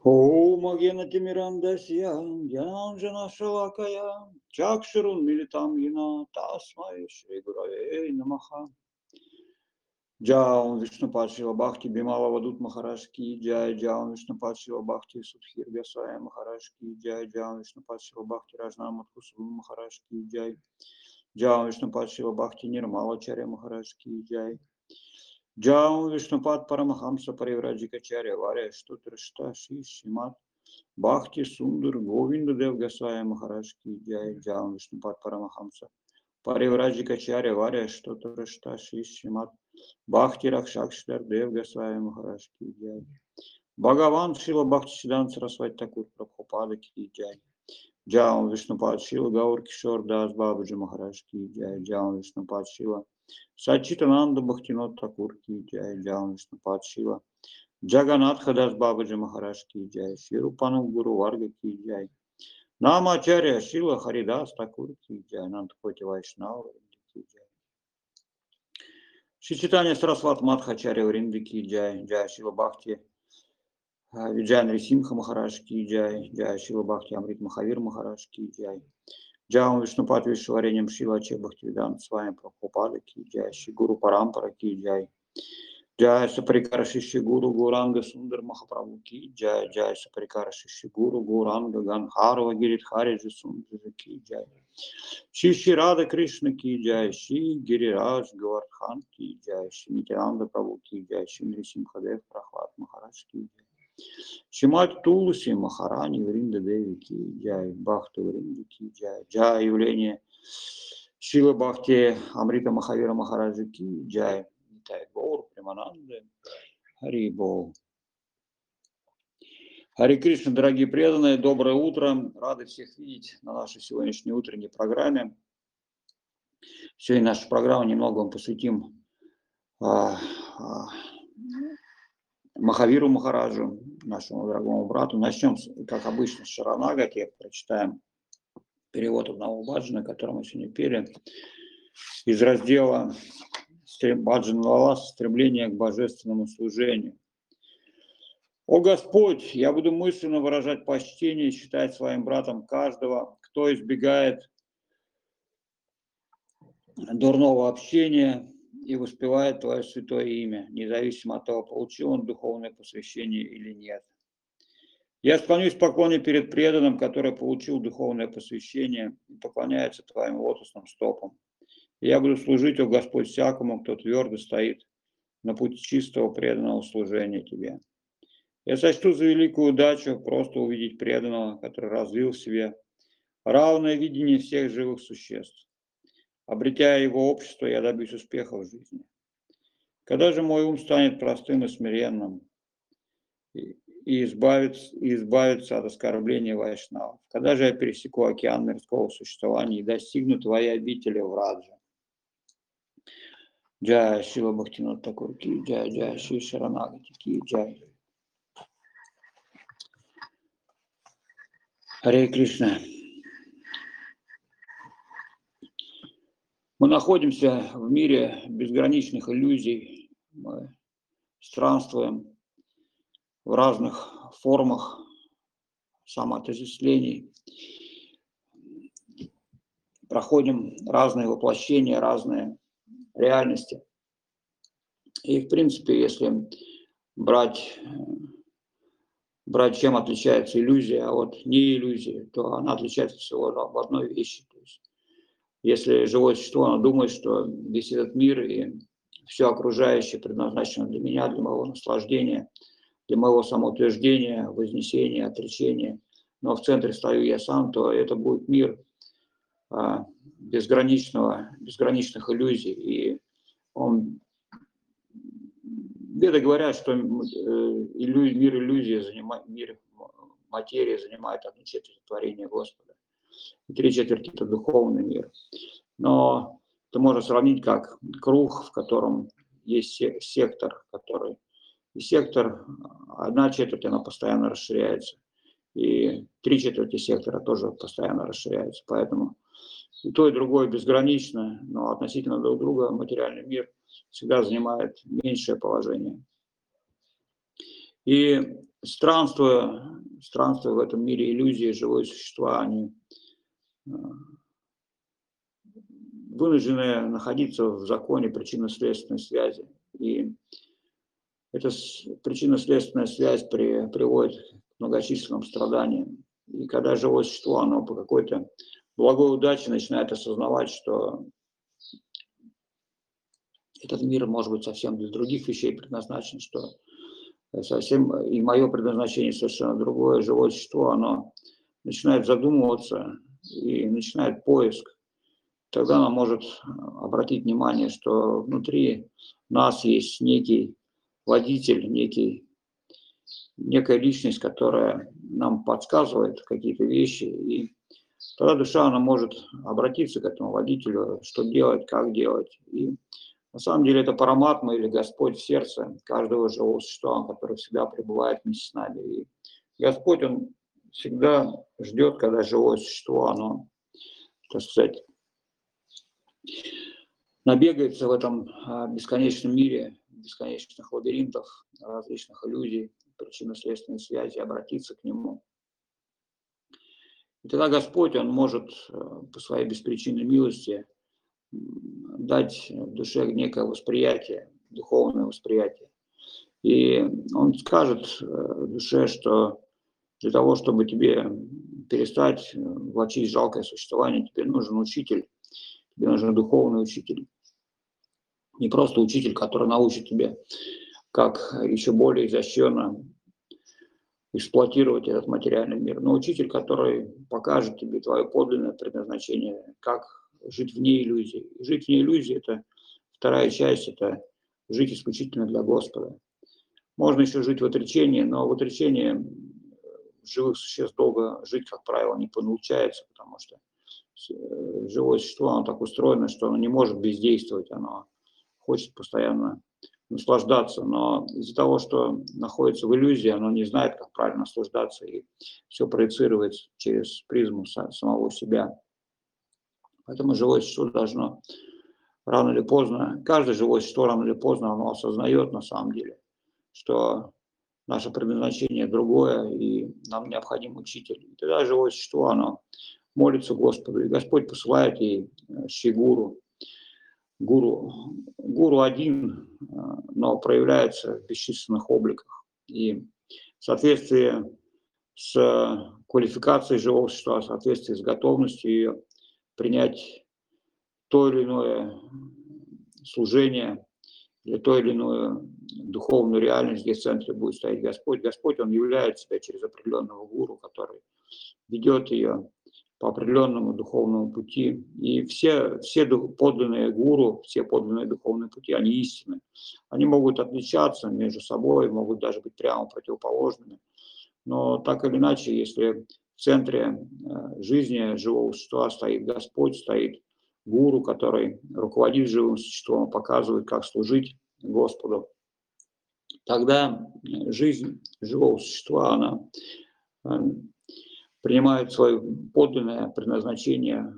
Om Agena Timirandasya Gyananjana Shalakaya Chakshurun Militam Yina Tasmai Shri Gurave Namaha. Джаун Вишнупад Шила Бхакти Бимала Вадут Махараш Ки Джай, Джаун Вишнупад Шила Бхакти Судхир Госвами Махараш Ки Джай, Джаун Вишнупад Шила Бхакти Раджна Матхусу Махараш Ки Джай, Джаун Вишнупад Шила Бхакти Нирмала Чаря Махараш Ки Джай, Джаун Вишнупад Парамахамса Паривраджика Чаря Варя Штутрашта Ши Шимат Бхакти Сундар Говинда Дев Госвами Махараш Ки Джай, Джаун Вишнупад Парамахамса Паривраджика Чаря Варя Штутрашта Ши Шимат Бхакти Ракшакшдар Дев Госвами Махараш Ки Джай. Бхагаван Шила Бхакти Сиданта Сарасвати Такур Прабхупада Ки Джай. Джаун Вишнупад Шила Гаур Кишор Дас Бабаджи Махараш Ки Джай. Джаун Вишнупад Шила Сачитананда Бхактинот Такур Ки Джай. Джаун Вишнупад Шила Джаганатха Дас Бабаджи Махараш Ки Джай. Ширупану Гуру Варга Ки Джай. Намачарья Шила Харидас Такур Ки Джай. Нандхоти Вайшнава Ки Джай. Шичитания Сарасват Мадхачарья Вринды Ки Джай, Джай Шила Бхакти Виджай Нарисимха Махараш Ки Джай, Джай Шила Бхакти Амрит Махавир Махараш Ки Джай, Джаун Вишнупад Вишвареням Шила Че Бхактивиданта с вами Прабхупада Ки Джай, Шигуру Парампара Ки Джай, Джай Сапарикара Шишигуру Гуранга Сундар Махапрабху Ки Джай, Джай Сапарикара Шишигуру Гуранга Ганхарва Гиридхариджи Сундар Ки Джай. Ши Рада Кришна Ки Джай, Ши Гирирадж Гавардхан Ки Джай, Ши Нитянанда Прабху Ки Джай, Ши Нрисимхадев Прахлад Махарадж Ки Джай, Шимат Тулси Махарани Вринда Деви Ки Джай, Бхакта Вринда Ки Джай, Джай явление Шила Бхакти Амрита Махавира Махараджа Ки Джай, Нитай Гаур Примананда Хари Бол. Хари Кришна, дорогие преданные, доброе утро. Рады всех видеть на нашей сегодняшней утренней программе. Сегодня нашу программу немного мы посвятим Махавиру Махараджу, нашему дорогому брату. Начнем, как обычно, с Шаранагати. Прочитаем перевод одного баджана, который мы сегодня пели, из раздела Баджан Лалас «Стремление к божественному служению». «О Господь, я буду мысленно выражать почтение и считать своим братом каждого, кто избегает дурного общения и воспевает Твое святое имя, независимо от того, получил он духовное посвящение или нет. Я склонюсь в поклоне перед преданным, который получил духовное посвящение и поклоняется Твоим лотосным стопам. И я буду служить, о Господь, всякому, кто твердо стоит на пути чистого преданного служения Тебе. Я сочту за великую удачу просто увидеть преданного, который развил в себе равное видение всех живых существ. Обретя его общество, я добьюсь успеха в жизни. Когда же мой ум станет простым и смиренным и избавится от оскорбления вайшнавов? Когда же я пересеку океан мирского существования и достигну Твоей обители в Радже? Джай Шила Бхактинот Такур Ки Джай, Джай Шри Шаранагати Ки Джай. Харе Кришна. Мы находимся в мире безграничных иллюзий, мы странствуем в разных формах самоотождествлений, проходим разные воплощения, разные реальности. И, в принципе, если брать чем отличается иллюзия от неиллюзии, то она отличается всего в одной вещи. То есть, если живое существо, оно думает, что весь этот мир и все окружающее предназначено для меня, для моего наслаждения, для моего самоутверждения, вознесения, отречения, но в центре стою я сам, то это будет мир безграничных иллюзий. И Веды говорят, что мир иллюзии мир материи занимает 1/4 творения Господа. И 3/4 это духовный мир. Но это можно сравнить как круг, в котором есть сектор, и сектор, 1/4 она постоянно расширяется. И 3/4 сектора тоже постоянно расширяются. Поэтому и то, и другое безгранично, но относительно друг друга материальный мир всегда занимает меньшее положение. И странствуя в этом мире иллюзии, живые существа, они вынуждены находиться в законе причинно-следственной связи. И эта причинно-следственная связь приводит к многочисленным страданиям. И когда живое существо, оно по какой-то благой удаче начинает осознавать, что этот мир может быть совсем для других вещей предназначен, что совсем и мое предназначение совершенно другое, живое существо, оно начинает задумываться и начинает поиск. Тогда оно может обратить внимание, что внутри нас есть некий водитель, некая личность, которая нам подсказывает какие-то вещи, и тогда душа, она может обратиться к этому водителю, что делать, как делать. И на самом деле это Параматма или Господь в сердце каждого живого существа, который всегда пребывает вместе с нами. И Господь, Он всегда ждет, когда живое существо, оно, так сказать, набегается в этом бесконечном мире, бесконечных лабиринтов, различных иллюзий, причинно-следственной связи, обратиться к Нему. И тогда Господь, Он может по своей беспричинной милости дать душе некое восприятие, духовное восприятие. И Он скажет душе, что для того, чтобы тебе перестать влачить жалкое существование, тебе нужен учитель, тебе нужен духовный учитель. Не просто учитель, который научит тебе, как еще более изощренно эксплуатировать этот материальный мир, но учитель, который покажет тебе твое подлинное предназначение, как жить вне иллюзий. Жить вне иллюзий – это вторая часть, это жить исключительно для Господа. Можно еще жить в отречении, но в отречении живых существ долго жить, как правило, не получается, потому что живое существо, оно так устроено, что оно не может бездействовать, оно хочет постоянно наслаждаться, но из-за того, что находится в иллюзии, оно не знает, как правильно наслаждаться, и все проецирует через призму самого себя. Поэтому живое существо должно рано или поздно, каждое живое существо рано или поздно, оно осознает на самом деле, что наше предназначение другое, и нам необходим учитель. И тогда живое существо, оно молится Господу, и Господь посылает ей Шри-гуру. Гуру один, но проявляется в бесчисленных обликах. И в соответствии с квалификацией живого существа, в соответствии с готовностью ее принять то или иное служение или то или иную духовную реальность, где в центре будет стоять Господь. Господь, Он являет себя через определенного гуру, который ведет ее по определенному духовному пути. И все подлинные гуру, все подлинные духовные пути, они истинны. Они могут отличаться между собой, могут даже быть прямо противоположными. Но так или иначе, если в центре жизни живого существа стоит Господь, стоит гуру, который руководит живым существом, показывает, как служить Господу, тогда жизнь живого существа, она принимает свое подлинное предназначение,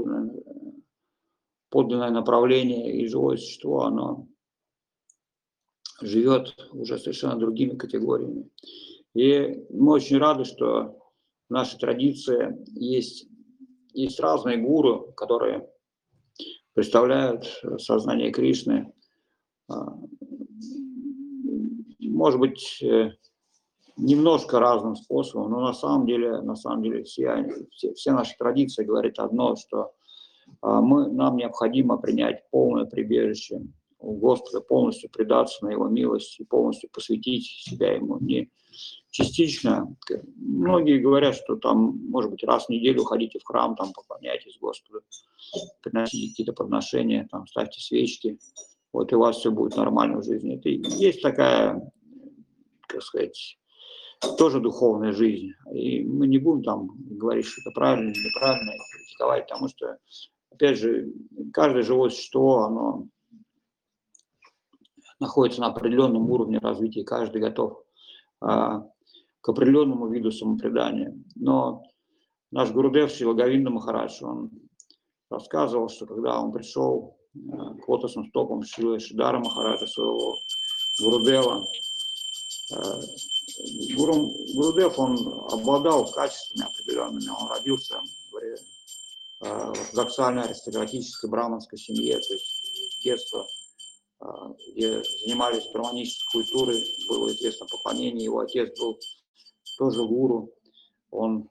подлинное направление, и живое существо, оно живет уже совершенно другими категориями. И мы очень рады, что в нашей традиции есть разные гуру, которые представляют сознание Кришны, может быть, немножко разным способом, но на самом деле все наши традиции говорят одно, что нам необходимо принять полное прибежище у Господа, полностью предаться на Его милость и полностью посвятить себя Ему. Не частично. Многие говорят, что там, может быть, раз в неделю ходите в храм, там поклоняйтесь Господу, приносите какие-то подношения, там ставьте свечки, вот и у вас все будет нормально в жизни. Это есть такая, как сказать, тоже духовная жизнь. И мы не будем там говорить, что это правильно или неправильно, критиковать, потому что, опять же, каждое живое существо, оно находится на определенном уровне развития, каждый готов к определенному виду самопредания. Но наш Гурудев Шрила Говинда Махарадж, он рассказывал, что когда он пришел к лотосным стопам Шрилы Шридхара Махараджа, своего Гурудева, Гурудев, он обладал качествами определенными. Он родился в ортодоксальной аристократической браманской семье, то есть с детства, где занимались браманической культурой, было известно поклонение. Его отец был тоже гуру. Он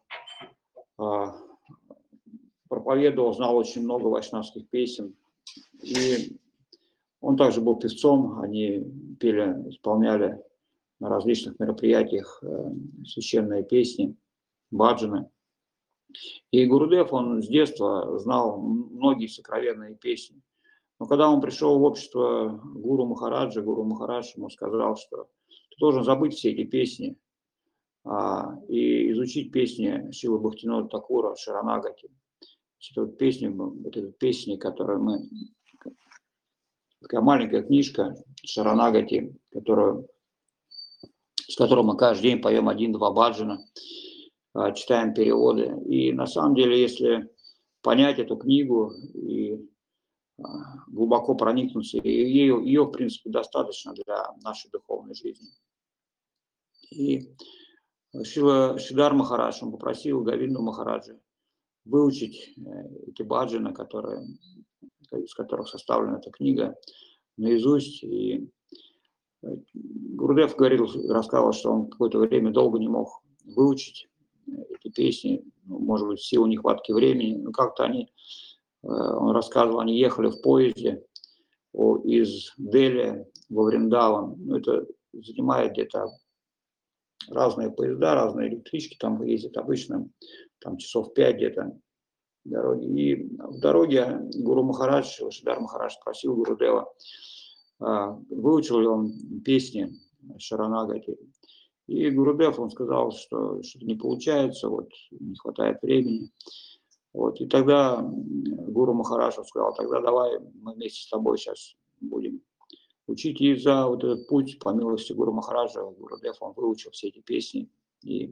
проповедовал, знал очень много вайшнавских песен. И он также был певцом. Они пели, исполняли на различных мероприятиях священные песни, баджаны. И Гурудев, он с детства знал многие сокровенные песни. Но когда он пришел в общество Гуру Махарадж ему сказал, что ты должен забыть все эти песни и изучить песни Шрилы Бхактивинода Thakura Шаранагати. Это песни, которые мы... Такая маленькая книжка Шаранагати, с которой мы каждый день поем 1-2 баджана, читаем переводы. И на самом деле, если понять эту книгу и глубоко проникнуться, ее в принципе, достаточно для нашей духовной жизни. И Шридар Махарадж, он попросил Говинду Махараджа выучить эти баджаны, из которых составлена эта книга, наизусть. И Гурудев рассказывал, что он какое-то время долго не мог выучить эти песни, может быть, в силу нехватки времени. Но как-то он рассказывал, они ехали в поезде из Дели во Вриндаван. Это занимает где-то разные поезда, разные электрички, там ездят обычно там часов 5 где-то дороги. И в дороге Гуру Махарадж, Шридар Махарадж спросил Гурудева, выучил ли он песни Шаранагати. И Гурудев, он сказал, что что-то не получается, не хватает времени. И тогда Гуру Махарадж сказал, тогда давай мы вместе с тобой сейчас будем учить. И за этот путь, по милости Гуру Махараджа, Гурудев, он выучил все эти песни. И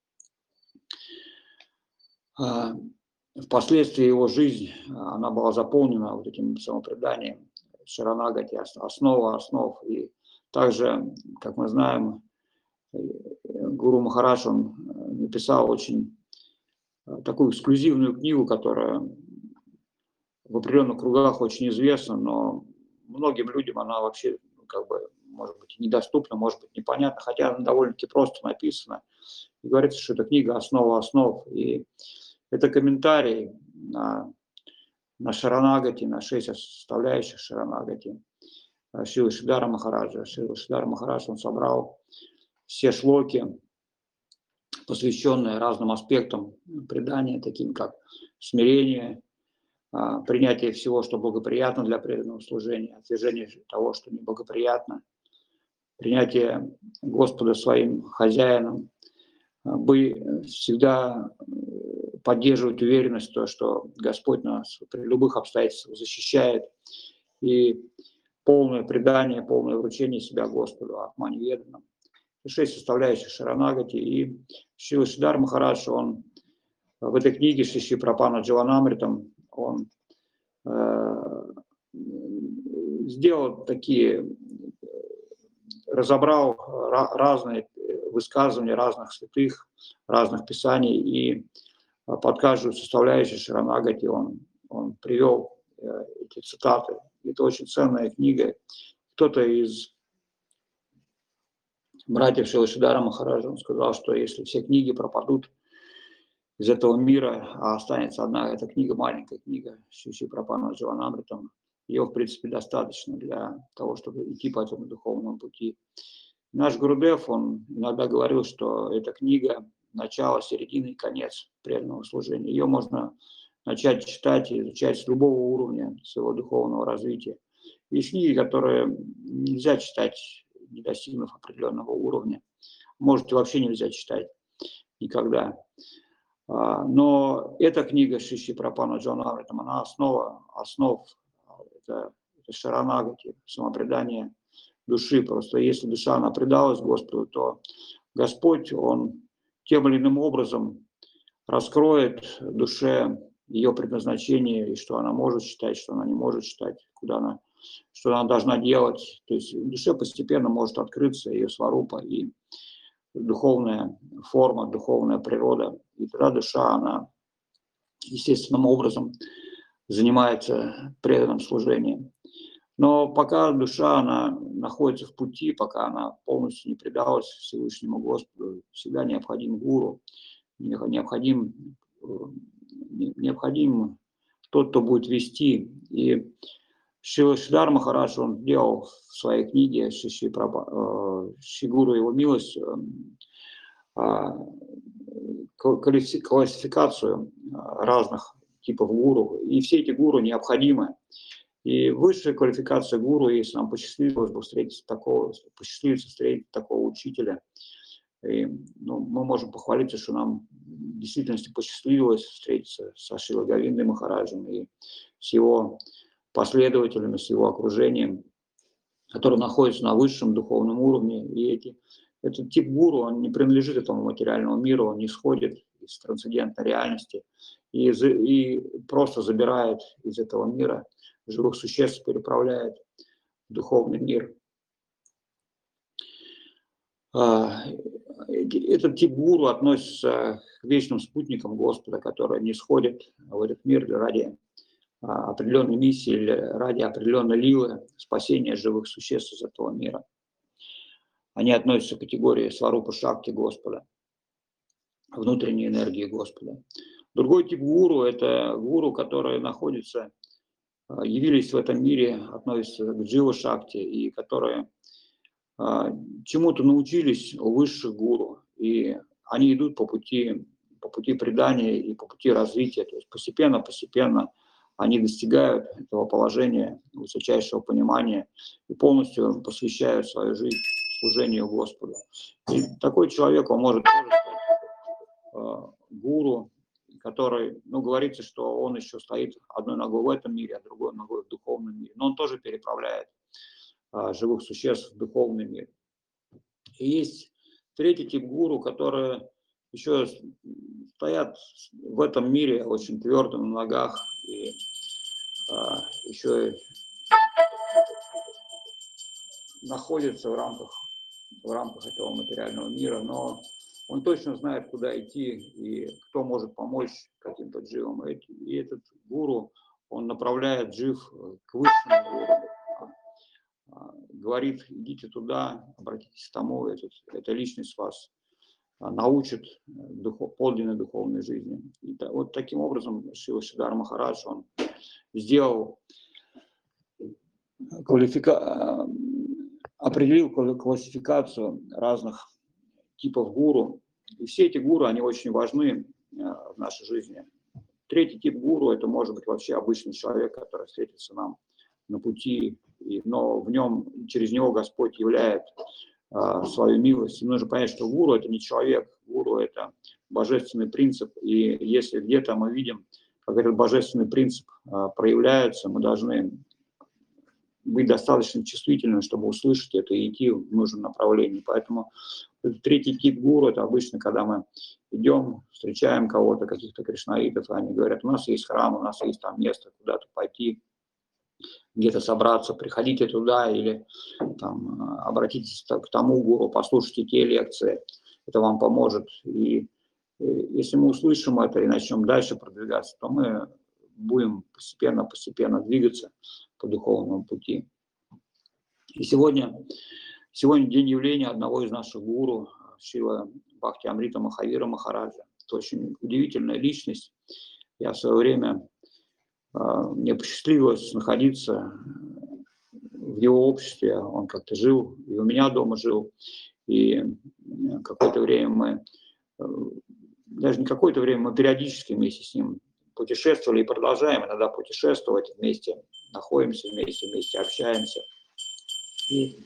впоследствии его жизнь, она была заполнена этим самопреданием Шаранагати, основа основ. И также, как мы знаем, Гуру Махарадж, он написал очень такую эксклюзивную книгу, которая в определенных кругах очень известна, но многим людям она вообще, может быть, недоступна, может быть, непонятна, хотя она довольно-таки просто написана. И говорится, что эта книга «Основа основ». И это комментарий на Шаранагати, на 6 составляющих Шаранагати Шрилы Шридара Махараджа. Шрила Шридар Махарадж, он собрал все шлоки, посвященные разным аспектам предания, таким как смирение, принятие всего, что благоприятно для преданного служения, отвержение того, что неблагоприятно, принятие Господа своим хозяином, всегда поддерживать уверенность, что Господь нас при любых обстоятельствах защищает, и полное предание, полное вручение себя Господу, Атмани Веданам. 6 составляющих Шаранагати. И Шрила Шридар Махарадж, он в этой книге Шри Прапана Дживанамритам, он сделал разобрал разные высказывания разных святых, разных писаний, и под каждую составляющую Шаранагати он привел эти цитаты. Это очень ценная книга. Кто-то из братьев Шрилы Шридара Махараджа, он сказал, что если все книги пропадут из этого мира, а останется одна эта книга, маленькая книга Шри Прапана Дживанамритам, ее, в принципе, достаточно для того, чтобы идти по этому духовному пути. Наш Гурудев, он иногда говорил, что эта книга – начало, середина и конец преданного служения. Ее можно начать читать и изучать с любого уровня своего духовного развития. Есть книги, которые нельзя читать, не достигнув определенного уровня. Может, и вообще нельзя читать никогда. Но эта книга Шри Прапана Дживанамритам, она основ, это Шаранагати, самопредание души. Просто если душа, она предалась Господу, то Господь, Он тем или иным образом раскроет душе ее предназначение, и что она может читать, что она не может читать, что она должна делать. То есть душе постепенно может открыться ее сварупа, и духовная форма, духовная природа. И тогда душа, она естественным образом занимается преданным служением. Но пока душа, она находится в пути, пока она полностью не предалась Всевышнему Господу, всегда необходим гуру, необходим тот, кто будет вести. И Шрила Шридар Махарадж, он сделал в своей книге Шри Гуру Его милость классификацию разных типов гуру. И все эти гуру необходимы. И высшая квалификация гуру, если нам посчастливилось бы встретить такого учителя, и, мы можем похвалиться, что нам в действительности посчастливилось встретиться со Шрилой Говиндой Махараджем и с его последователями, с его окружением, который находится на высшем духовном уровне. И этот тип гуру, он не принадлежит этому материальному миру, он не сходит из трансцендентной реальности и просто забирает из этого мира живых существ, переправляет в духовный мир. Этот тип гуру относится к вечным спутникам Господа, которые не сходят в этот мир ради определенной миссии или ради определенной лилы спасения живых существ из этого мира. Они относятся к категории сварупа шакти Господа, внутренней энергии Господа. Другой тип гуру – это гуру, которые явились в этом мире, относятся к джива шакти, и которые чему-то научились у высших гуру, и они идут по пути предания и по пути развития. То есть постепенно они достигают этого положения, высочайшего понимания и полностью посвящают свою жизнь служению Господу. И такой человек, он может тоже стать гуру, который, говорится, что он еще стоит одной ногой в этом мире, а другой ногой в духовном мире. Но он тоже переправляет живых существ в духовный мир. И есть третий тип гуру, которые еще стоят в этом мире очень твердо на ногах и еще находятся в рамках этого материального мира, но он точно знает, куда идти и кто может помочь каким-то дживам. И этот гуру, он направляет джив к высшему уровню. Говорит, идите туда, обратитесь к тому, эта личность вас научит подлинной духовной жизни. И вот таким образом Шрила Шридар Махарадж, он определил классификацию разных типов гуру. И все эти гуру, они очень важны в нашей жизни. Третий тип гуру – это может быть вообще обычный человек, который встретится нам на пути, но через него Господь являет свою милость. И нужно понять, что гуру – это не человек, гуру – это божественный принцип. И если где-то мы видим, как этот божественный принцип проявляется, мы должны быть достаточно чувствительными, чтобы услышать это и идти в нужном направлении. Поэтому третий тип гуру – это обычно, когда мы идем, встречаем кого-то, каких-то кришнаитов, и они говорят, у нас есть храм, у нас есть там место куда-то пойти, где-то собраться, приходите туда или там, обратитесь к тому гуру, послушайте те лекции, это вам поможет. И если мы услышим это и начнем дальше продвигаться, то мы будем постепенно двигаться по духовному пути. И сегодня день явления одного из наших гуру, Шрила Бхакти Амрита Махавира Махараджа. Это очень удивительная личность. Я в свое время, мне посчастливилось находиться в его обществе. Он как-то жил, и у меня дома жил. И какое-то время мы периодически вместе с ним путешествовали и продолжаем иногда путешествовать вместе, находимся вместе общаемся. И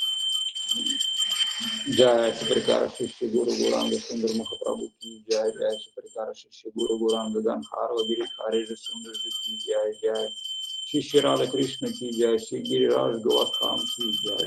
Джай Саприкара Шиши Гуру Гуранга Сундар Махапрабху Ки Джай, Джай Саприкара Шиши Гуру Гуранга Ганхарва Гиридхари Сундар Ки Джай, Джай Шиши Рада Кришна Ки Джай, Шри Гирираж Говардхан Ки Джай.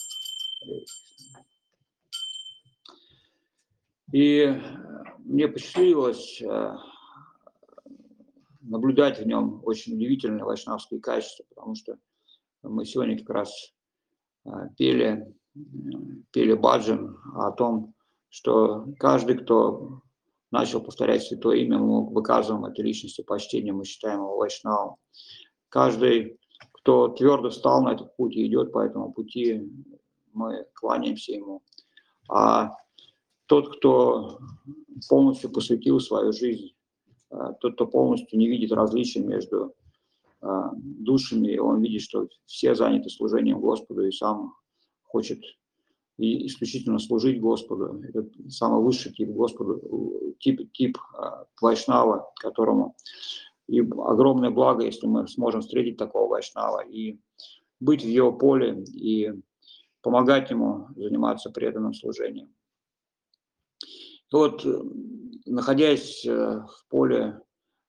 И мне посчастливилось наблюдать в нем очень удивительные вайшнавские качества, потому что мы сегодня как раз пели баджан о том, что каждый, кто начал повторять святое имя, мы выказываем этой личности почтение, мы считаем его вайшнавом. Каждый, кто твердо встал на этот путь и идет по этому пути, мы кланяемся ему. А тот, кто полностью посвятил свою жизнь, тот, кто полностью не видит различий между душами, он видит, что все заняты служением Господу и сам хочет и исключительно служить Господу. Это самый высший тип Господу, тип вайшнава, которому и огромное благо, если мы сможем встретить такого вайшнава и быть в его поле и помогать ему заниматься преданным служением. И вот, находясь в поле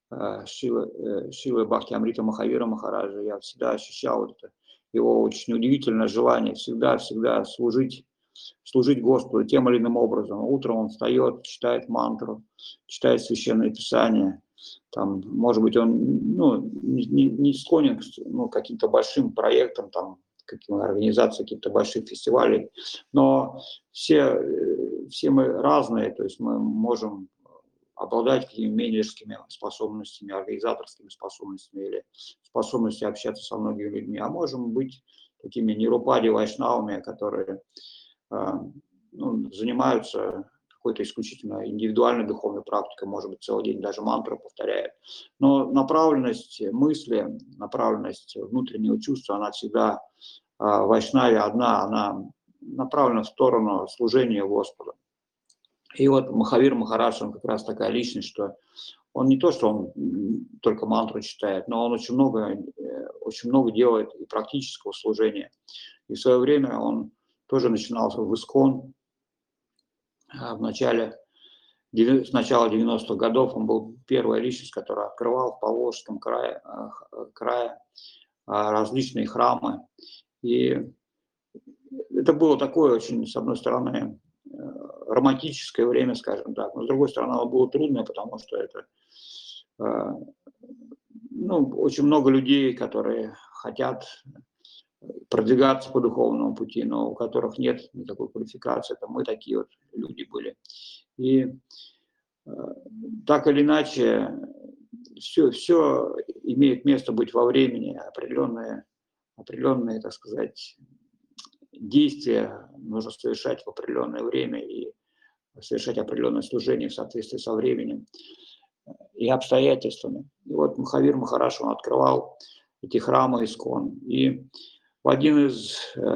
Шивы Бхакти Амрита Махавира Махараджа, я всегда ощущал вот это его очень удивительное желание всегда служить Господу тем или иным образом. Утром он встает, читает мантру, читает Священное Писание. Там, может быть, он не склонен к каким-то большим проектам, там, организации каких-то больших фестивалей, но все мы разные, то есть мы можем обладать какими-то менеджерскими способностями, организаторскими способностями или способностью общаться со многими людьми, а можем быть такими нирупади вайшнавами, которые занимаются какой-то исключительно индивидуальной духовной практикой, может быть, целый день даже мантру повторяет. Но направленность мысли, направленность внутреннего чувства, она всегда в вайшнаве одна, она направлена в сторону служения Господу. И вот Махавир Махарадж, он как раз такая личность, что он не то, что он только мантру читает, но он очень много делает и практического служения. И в свое время он тоже начинался в ИСККОН. С начала 90-х годов он был первая личность, которая открывал в Поволжском крае различные храмы. И это было такое очень, с одной стороны, романтическое время, скажем так, но с другой стороны, оно было трудное, потому что это очень много людей, которые хотят продвигаться по духовному пути, но у которых нет никакой квалификации. Это мы такие вот люди были. И так или иначе, все имеет место быть во времени, определенные, так сказать, действия нужно совершать в определенное время и совершать определенное служение в соответствии со временем и обстоятельствами. И вот Махавир Махарадж, он открывал эти храмы ИСККОН. И в один из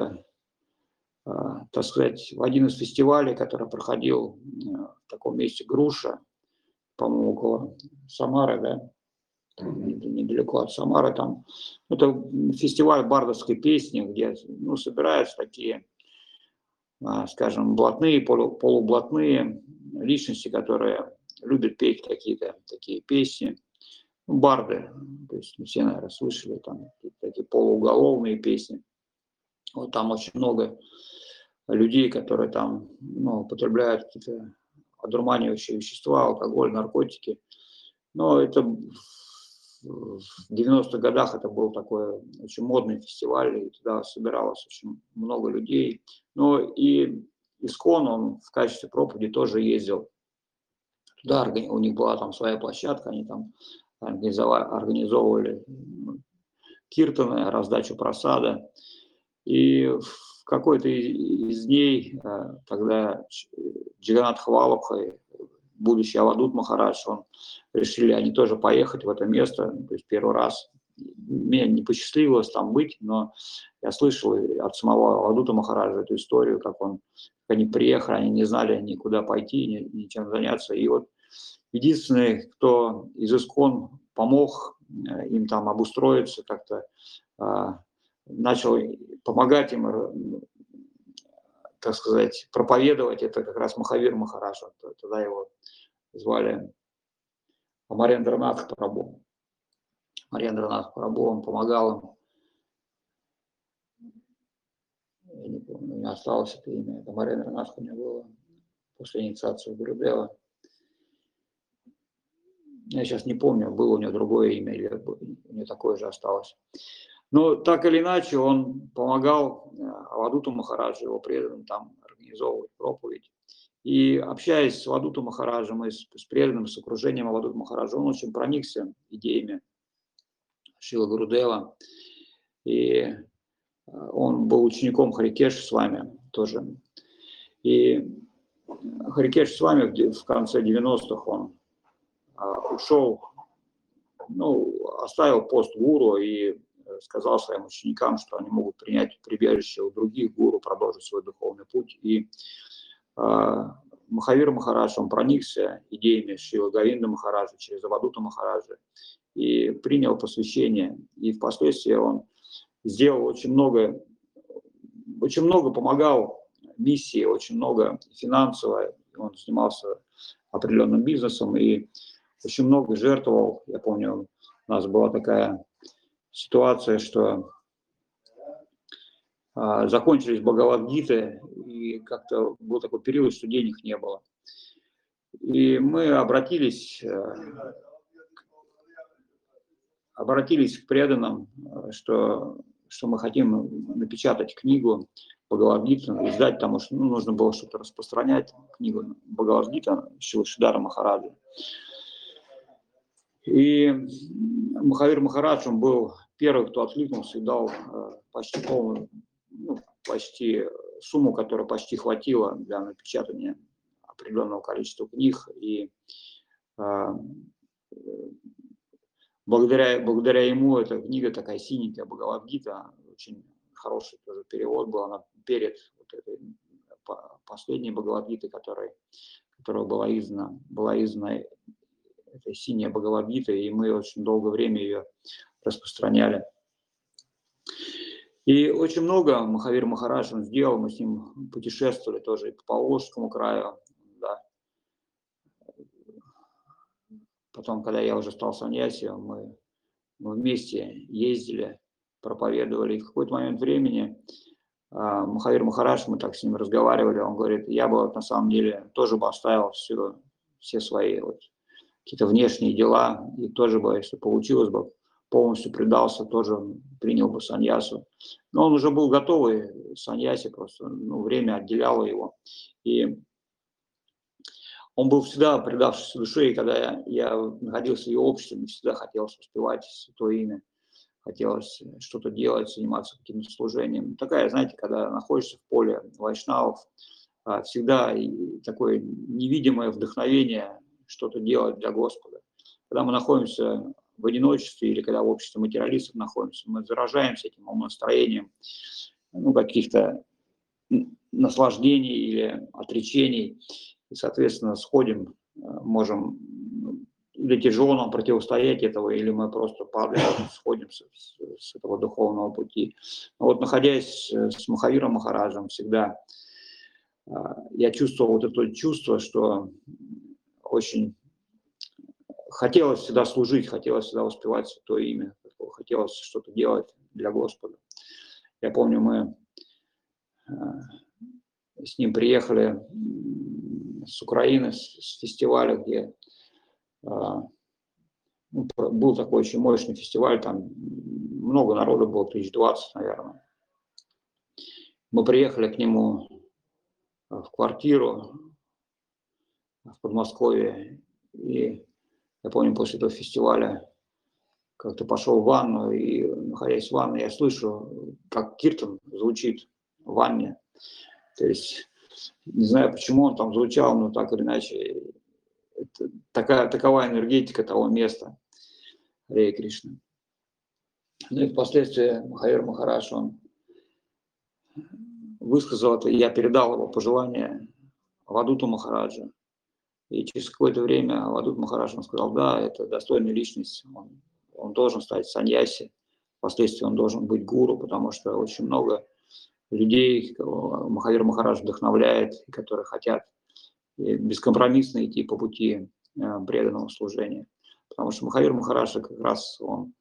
фестивалей, который проходил в таком месте Груша, по-моему, около Самары, да, недалеко от Самары, там, это фестиваль бардовской песни, где собираются такие, скажем, блатные, полублатные личности, которые любят петь какие-то такие песни, барды, то есть все, наверное, слышали там такие полууголовные песни. Вот там очень много людей, которые там употребляют какие-то одурманивающие вещества, алкоголь, наркотики. Но это в 90-х годах это был такой очень модный фестиваль, и туда собиралось очень много людей. Но и ИСККОН, он в качестве проповеди тоже ездил туда, у них была там своя площадка, они там организовывали киртаны, раздачу просада. И в какой-то из дней, когда Джаганнат Хвалабха, будущий Авадут Махарадж, решили они тоже поехать в это место, то есть первый раз. Мне не посчастливилось там быть, но я слышал от самого Авадута Махараджа эту историю, как они приехали, они не знали никуда пойти, ничем заняться. И вот единственный, кто из ИСККОН помог им там обустроиться, как-то начал помогать им, так сказать, проповедовать, это как раз Махавир Махарадж. Тогда его звали Амарендранатх Прабху. Амарендранатх Прабху, он помогал им. Я не помню, у меня осталось это имя. Это Амарендранатх у меня было после инициации Гурудева. Я сейчас не помню, было у него другое имя или у него такое же осталось. Но так или иначе он помогал Авадуту Махараджу, его преданным, там организовывать проповедь. И общаясь с Авадута Махараджем и с преданным, с окружением Авадута Махараджа, он очень проникся идеями Шрила Гурудева. И он был учеником Харикеши с вами тоже. И Харикеш с вами в конце 90-х он ушел, ну, оставил пост гуру и сказал своим ученикам, что они могут принять прибежище у других гуру, продолжить свой духовный путь. И Махавир Махарадж, он проникся идеями Шрила Говинда Махараджа через Авадута Махараджа и принял посвящение. И впоследствии он сделал очень много помогал миссии, очень много финансово. Он занимался определенным бизнесом и очень много жертвовал. Я помню, у нас была такая ситуация, что закончились Бхагавад-гиты, и как-то был такой период, что денег не было. И мы обратились к преданным, что мы хотим напечатать книгу Бхагавад-гиту, издать, потому что нужно было что-то распространять, книгу Бхагавад-гита Шрила Махараджа. И Махавир Махарадж, он был первый, кто откликнулся и дал почти полную, почти сумму, которая почти хватила для напечатания определенного количества книг. И благодаря ему эта книга такая синенькая, Бхагавад-гита, очень хороший тоже перевод был, она перед вот этой последней Бхагавад-гитой, которая была издана это синяя Бхагавад-гита, и мы очень долгое время ее распространяли. И очень много Махавир Махарадж он сделал, мы с ним путешествовали тоже и по Поволжскому краю, да. Потом, когда я уже стал саньяси, мы вместе ездили, проповедовали. И в какой-то момент времени Махавир Махарадж, мы так с ним разговаривали, он говорит, я бы на самом деле тоже бы оставил все свои какие-то внешние дела, и тоже бы, если получилось бы, полностью предался, тоже принял бы саньясу. Но он уже был готовый саньяси, просто время отделяло его. И он был всегда предавшийся душе, и когда я находился в его обществе, мне всегда хотелось воспевать Святое Имя, хотелось что-то делать, заниматься каким-то служением. Такая, знаете, когда находишься в поле вайшнавов, всегда такое невидимое вдохновение что-то делать для Господа. Когда мы находимся в одиночестве или когда в обществе материалистов находимся, мы заражаемся этим умонастроением, каких-то наслаждений или отречений, и, соответственно, сходим, можем, или тяжело нам противостоять этого, или мы просто падаем, сходим с этого духовного пути. Но вот находясь с Махавиром Махараджем всегда, я чувствовал вот это чувство, что очень хотелось всегда служить, хотелось всегда воспевать Святое Имя, хотелось что-то делать для Господа. Я помню, мы с ним приехали с Украины, с фестиваля, где был такой очень мощный фестиваль, там много народу было, 1020, наверное. Мы приехали к нему в квартиру в Подмосковье, и я помню, после этого фестиваля как-то пошел в ванну, и, находясь в ванной, я слышу, как киртан звучит в ванне. То есть, не знаю, почему он там звучал, но так или иначе, такова энергетика того места. Харе Кришна. Ну и впоследствии Махавир Махарадж, он высказал это, я передал его пожелание Авадуту Махараджа. И через какое-то время Авадут Махарадж сказал, да, это достойная личность, он должен стать саньяси, впоследствии он должен быть гуру, потому что очень много людей Махавир Махарадж вдохновляет, которые хотят бескомпромиссно идти по пути преданного служения. Потому что Махавир Махарадж как раз он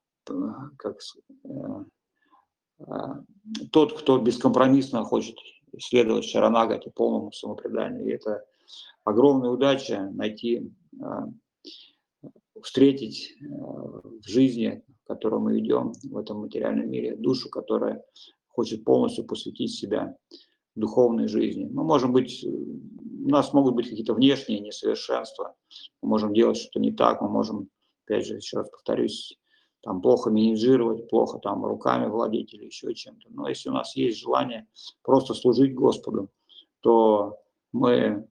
тот, кто бескомпромиссно хочет следовать шаранагати, полному самопреданию. И это огромная удача встретить в жизни, в которой мы идем, в этом материальном мире, душу, которая хочет полностью посвятить себя духовной жизни. Мы можем быть у нас могут быть какие-то внешние несовершенства, мы можем делать что-то не так, мы можем, опять же, еще раз повторюсь, там плохо менеджировать, плохо там руками владеть или еще чем-то. Но если у нас есть желание просто служить Господу, то мы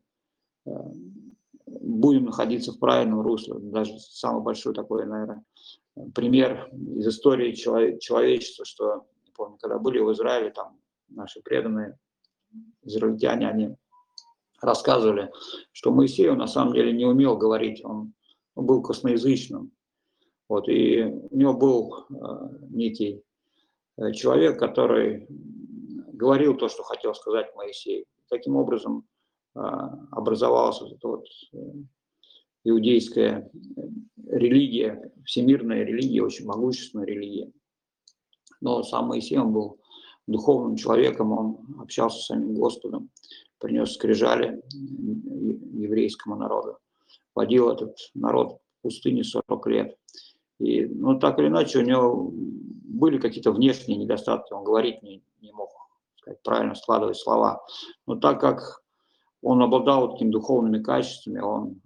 будем находиться в правильном русле. Даже самый большой такой, наверное, пример из истории человечества, что, не помню, когда были в Израиле, там наши преданные израильтяне, они рассказывали, что Моисей, он на самом деле не умел говорить, он был косноязычным. Вот, и у него был некий человек, который говорил то, что хотел сказать Моисей. Таким образом образовалась вот эта вот иудейская религия, всемирная религия, очень могущественная религия. Но сам Моисей, он был духовным человеком, он общался с самим Господом, принес скрижали еврейскому народу, водил этот народ в пустыне 40 лет. И, ну, так или иначе, у него были какие-то внешние недостатки, он говорить не мог, сказать, правильно складывать слова. Но так как он обладал такими духовными качествами, он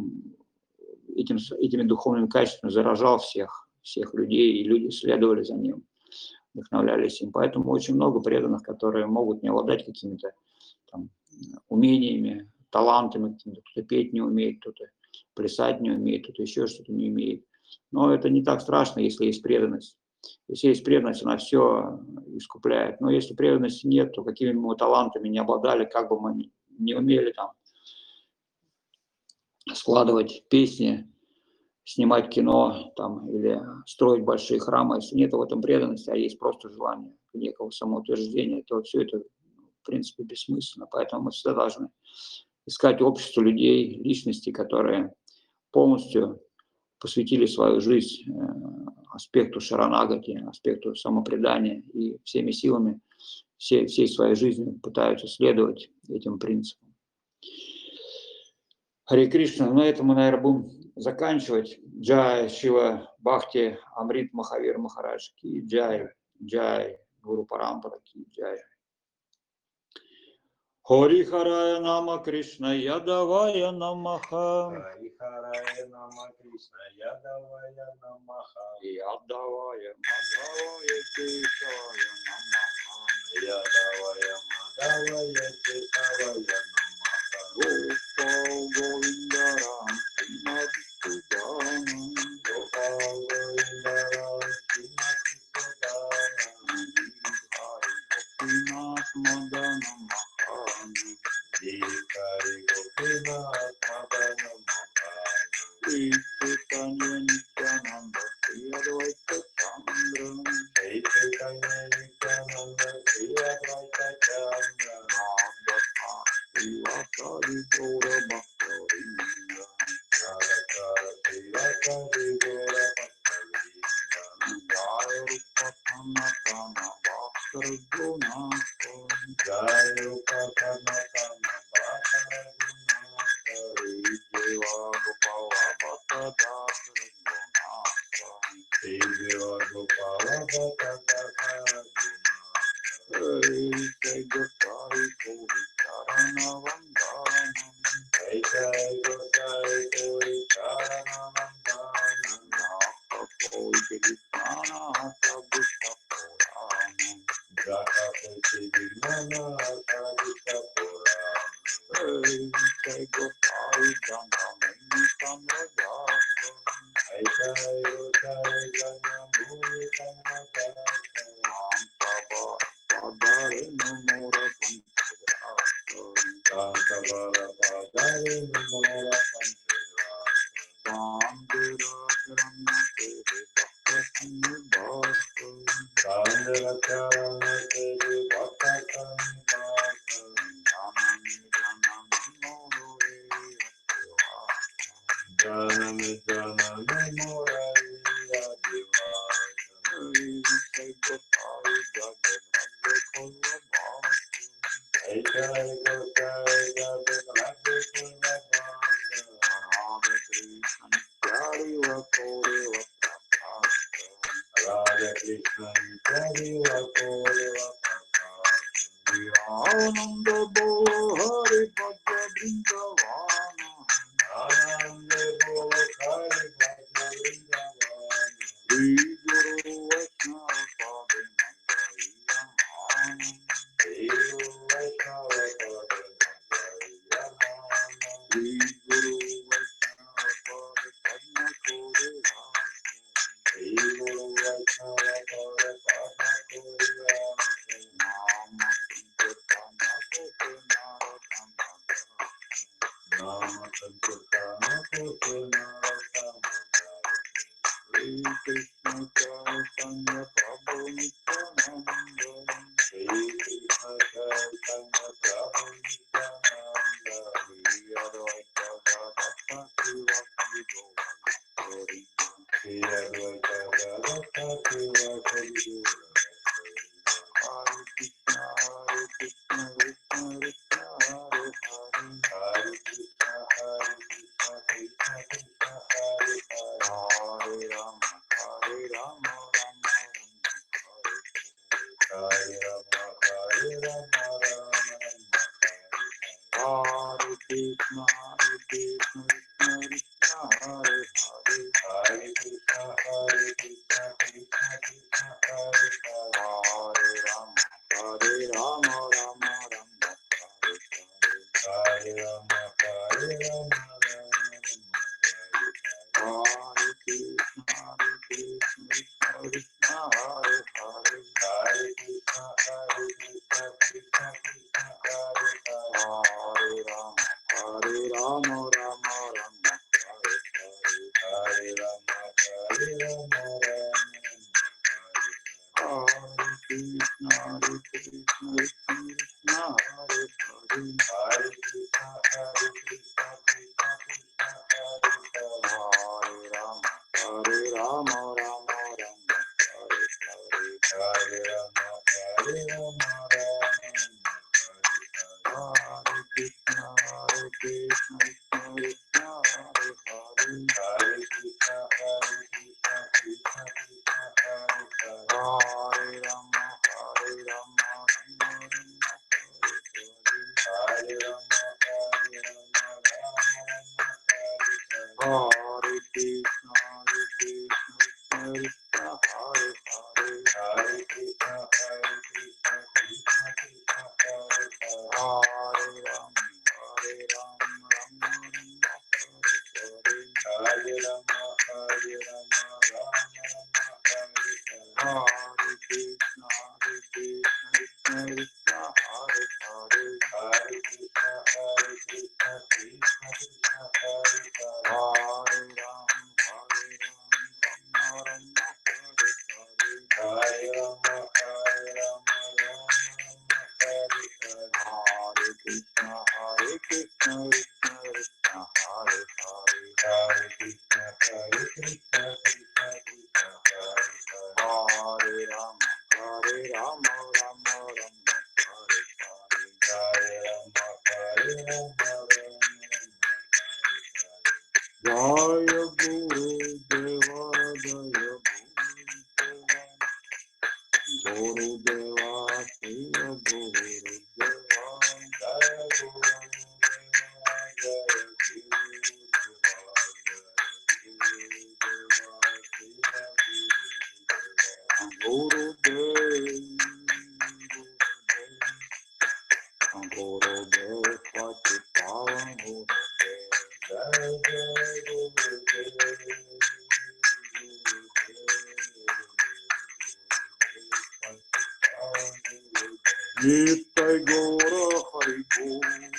этими духовными качествами заражал всех людей, и люди следовали за ним, вдохновлялись им. Поэтому очень много преданных, которые могут не обладать какими-то там умениями, талантами, кто-то петь не умеет, кто-то плясать не умеет, кто-то еще что-то не умеет. Но это не так страшно, если есть преданность. Если есть преданность, она все искупляет. Но если преданности нет, то какими бы мы талантами не обладали, как бы мы не умели там складывать песни, снимать кино там, или строить большие храмы, если нет в этом преданности, а есть просто желание некого самоутверждения, то все это, в принципе, бессмысленно. Поэтому мы всегда должны искать общество людей, личностей, которые полностью посвятили свою жизнь аспекту шаранагати, аспекту самопредания и всеми силами, всей своей жизнью пытаются следовать этим принципам. Харе Кришна, на этом мы, наверное, будем заканчивать. Джай Шива Бхакти Амрит Махавир Махарадж ки джай, джай Гуру Парампара ки джай. Хори Харая Нама Кришна Ядавая Намаха. Хари Харая Нама Кришна Ядавая Намаха. Ядавая Мадавая Кешавая Намаха. Ядавая Мадавая Кешавая Намаха. Гопал Говиндарам Сримати Судана. Гопал Говиндарам Сримати Судана. Гопинат Мадана Махана. Дикари Гопинат Мадана Махана. Шри Чайтанья Нитянанда Шри Адвайта Чандра. Шри Чайтанья Нитянанда Шри Адвайта Чандра. Нандата Шривасади Гора Бхактавринда. Radhakara Srivasadi Gora Bhaktavinda. Jaya Rupa Sanatana Bhaskara Gunaka. Jai Rupa Sanatana Bhaskara Gunaka. Deva Gopala Bhatta Dasara Gunaka. Sri Deva Gopala Bhatta Dasara Gunaka. Jai Gosai Kori Charana Vandanam. Jai Jai Gosai Kori Charana Vandanam. Naka Koi Vignana Sabhita Puranam. Jaka Pati Vignana Sabhita Puranam. Jai Gosai Janamani Samradasa. Jai Jai Gosai Janamani Samradasa. Antava Padare Namora Panchagrasa. Kantabara Padare Namora Panchagrasa. Sandira Karana Tere Bhakta Sannibhasa. Sandira Karana Tere Bhakta Sannibhasa. Janani Janani Morore Adivasa. Janami Janami Morari Adivasa. Jai Gosai Jagadadre Kola Bhasa. Jai Jai Gosai Jagadadre Kola Bhasa. Radha Krishna Nityari Vakore Vakapasa. Radha Krishna Nityari Vakore Vakapasa. Ananda Bolo Hari Bhaja Anande Bolo Hari Bhaja Vrindavana. Shri Guru Vaishnava Padam Shri Guru Vaishnava Padam Shri Guru Vaishnava Padma Kore Shri Guru Vaishnava Padma Kore Nama Sankirtana Kote Naratama Nama Sankirtana Kote Naratama Shri Krishna Chaitanya Prabhu Nityananda Shri Krishna Chaitanya Prabhu Nityananda Shri Advaita Gadadha Srivastava Gaura Shri Advaita Gadadha Srivastava Hare Krishna Krishna Krishna Hare Hare Hare Krishna Krishna Krishna Hare Hare Hare Rama Rama Rama Hare Rama Rama Hare Krishna Krishna Krishna Hare Hare Hare Krishna Krishna Krishna Hare Hare Hare Rama Rama Rama Hare Hare Rama Rama Hare Krishna Krishna Krishna Hare Hare Hare Krishna Krishna Krishna Hare Hare Hare Rama Rama Rama Hare Hare Rama Rama Hare Krishna Krishna Hare Hare Hare Krishna Krishna Krishna Hare Hare Hare Rama Rama Hare Hare Rama Rama Hare Krishna Krishna Krishna Hare Hare Hare Krishna Krishna Krishna Hare Hare Hare Rama Rama Hare Rama Hare Krishna Krishna Krishna Hare Hare Hare Krishna Krishna Krishna Hare Hare Hare Rama Rama Hare Rama Rama Hare Krishna Krishna Krishna Hare Hare Hare Krishna Krishna Krishna Hare Hare Hare Rama Rama Hare Rama Hare Krishna Krishna Krishna Hare Hare Hare Krishna Krishna Krishna Hare Rama Rama Hare Hare Hare Rama Jaya Guru Deva Jaya Guru Deva Shiva Guru Deva Jaya Guru Guru Dev Patipavan Guru Nitai Gora Hari Bol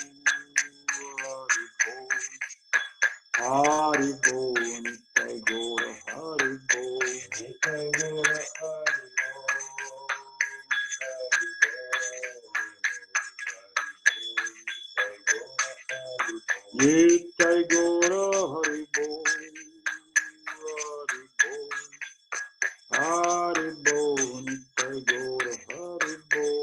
Hari Bol Nitai Gora Hari Bol Nitai Gora Hari Bol Hari Bol Nitai Gora Hari Bol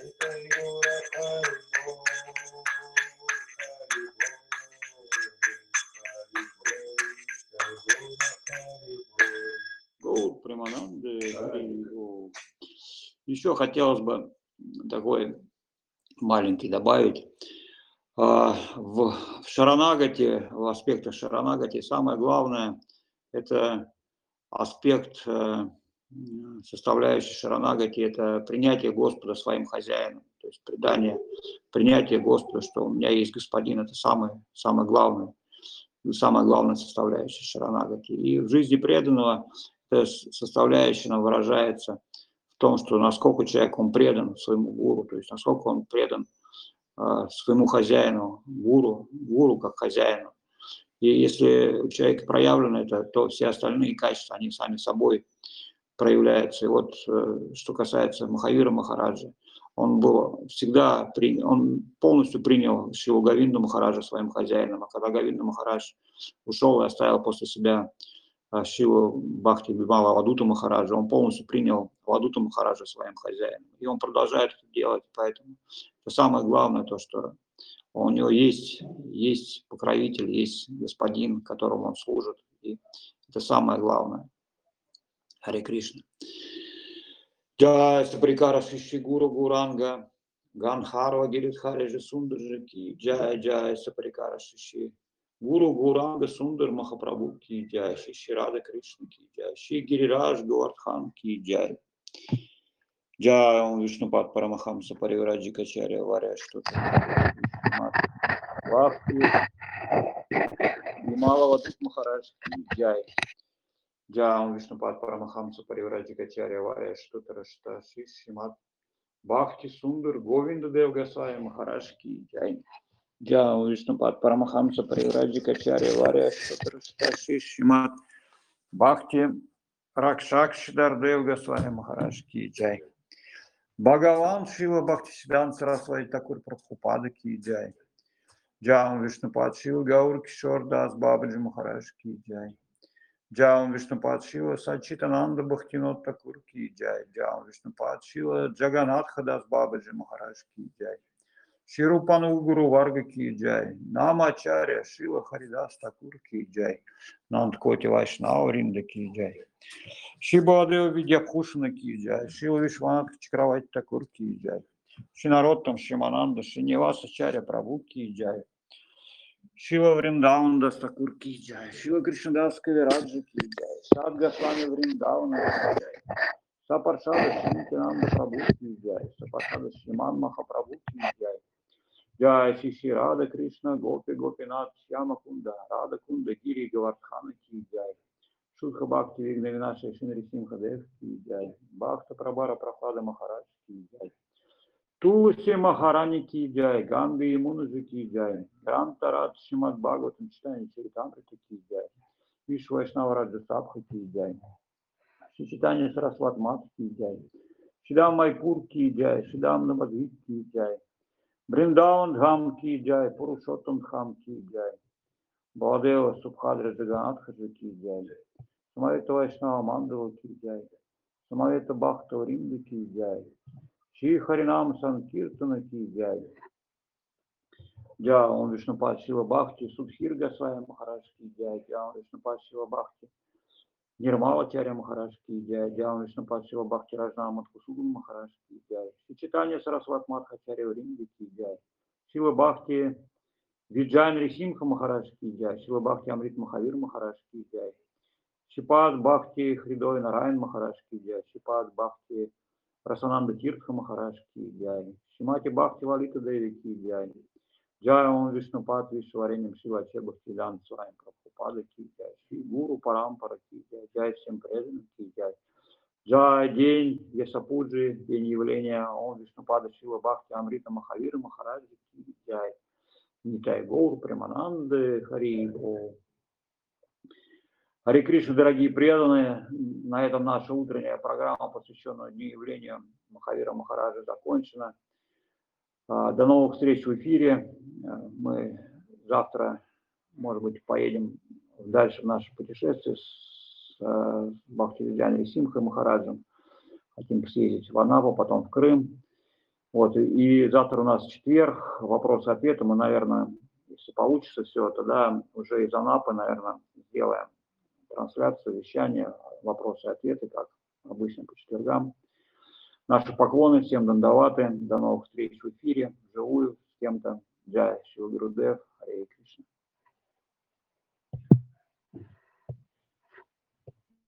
Гаур Премананды. Еще хотелось бы такой маленький добавить. В Шаранагате, в аспектах Шаранагати самое главное – это аспект, составляющий Шаранагати – это принятие Господа своим хозяином, то есть принятие Господа, что у меня есть Господин – это самое главное, самая главная составляющая Шаранагати. И в жизни преданного эта составляющая выражается в том, что насколько человек он предан своему гуру, то есть насколько он предан своему хозяину, гуру как хозяину. И если у человека проявлено это, то все остальные качества, они сами собой проявляются. И вот что касается Махавира Махараджа, он полностью принял Шриву Говинду Махараджа своим хозяином, а когда Говинда Махарадж ушел и оставил после себя Шриву Бхакти Бимала Авадута Махараджа, он полностью принял Авадута Махараджа своим хозяином. И он продолжает это делать, поэтому это самое главное, то, что у него есть покровитель, есть господин, которому он служит. И это самое главное. Харе Кришна. Джай Саприкара Шиши Гуру Гуранга Ганхарва Гиридхари Же Сундар Ки Джай Саприкара Шиши Гуру Гуранга Сундар Махапрабху Ки Джай Шиши Рада Кришна Ки Джай Ши Гирираж Гавардхан Ки Джай Джай Ом Вишнупад Парамахамса Паривраджи Качарья Варя что-то Бхакти Бимала Вадут Махарадж Ки Джай Джай Вишнупад Парамахамса Паривраджи Качарья Варя что-то Рашта Шимат Бхакти Сундар Говинда Дев Гасай Махарадж Ки Джай Джай Вишнупад Парамахамса Паривраджи Качарья Варя что-то Рашта Шимат Бхакти Ракшакшидар Дев Гасай Махарадж Ки Джай Бхагаван Шила Бхакти Сидан Сарасвати Такур Прабхупада Ки Джай Джай Вишнупад Шила Гаур Кишор Дас Бабаджи Махарадж Ки Джай Джай Вишнупад Шила Сачитананда Бхактинот Такур Ки Джай Джай Вишнупад Шила Джаганатха Дас Бабаджи Махарадж Ки Джай Ширупану Гуру Варга Ки Джай Намачарья Шила Харидас Такур Ки Джай Нандкоти Вайшнава Ринда Ки Джай Шибадева Видьябхушана Ки Джай Шила Вишванатха Чакравати Такур Ки Джай Шинароттам Шимананда Шиниваса Чаря Прабhu Ки Джай Шива Вриндаван Дастакур Ки Джай Шива Кришнадас Кавираджи Ки Джай Сад Госвами Вриндавана Ки Джай Сапаршада Шимитинанда Прабhu Ки Джай Сапаршада Шиман Махапрабху Ки Джай Джай Шиши Рада Кришна Гопи Гопинат Шьяма Кунда Рада Кунда Гири Гавардхана Ки Джай Шудха Бхакти Вигнавинаша Шинри Симха Дев Ки Джай Бхакта Прабара Прохлада Махарадж Ки Джай Тулси Махарани Ки Джай Ганга Ямунаджи Ки Джай Грантарат Шимад Бхагаватам Читани Чаритамрити Ки Джай Вишва Вайшнава Раджа Сабха Ки Джай Шичитани Сарасват Мат Ки Джай Шидам Майпур Ки Джай Шидам Намадвит Ки Джай Бриндаван Дхам Ки Джай Пурушоттам Дхам Ки Джай Баладева Субхадра Джаганатха Ки Джай Самавета Вайшнава Мандала Ки Джай Самавета Бхакта Вринда Ки Джай Шри Харинам Санкиртана Ки Джай Джай Ом Вишнупад Шива Бхакти Судхир Госвами Махарадж Ки Джай Джай Ом Вишнупад Шива Бхакти Нирмала Чаря Махарадж Ки Джай Джай Ом Вишнупад Шива Бхакти Раджна Матхусудан Махарадж Ки Джай Читания Сарасват Мадхачарья Вринда Ки Джай Шива Бхакти Виджай Нрисимха Махарадж Ки Джай Шива Бхакти Амрит Махавир Махарадж Ки Джай Шипад Бхакти Хридой Нараян Махарадж Ки Джай Шипад Бхакти Расананда Тиртха Махарадж Ки Джай Шимати Бхакти Валита Деви Ки Джай Джай Ом Вишнупад Вишваренем Шиваче Бхактидан Свайм Прабхупада Ки Джай Шри Гуру Парампара Ки Джай Джай всем преданным Ки Джай Джай день Ясапуджи, день явления Ом Вишнупада Шива Бхакти Амрита Махавира Махараджи Ки Джай Нитай Гаур Премананды Хари Бо. Харе Кришна, дорогие преданные, на этом наша утренняя программа, посвященная Дню явления Махавира Махараджа, закончена. До новых встреч в эфире. Мы завтра, может быть, поедем дальше в наше путешествие с Бхактивиджаной Симхой Махараджем. Хотим съездить в Анапу, потом в Крым. Вот, и завтра у нас четверг, вопросы-ответы. Мы, наверное, если получится все, тогда уже из Анапы, наверное, сделаем трансляцию, вещание, вопросы-ответы, как обычно по четвергам. Наши поклоны всем дандаваты. До новых встреч в эфире, вживую, с кем-то. Джай Шива. Гурудев, Харе Кришна.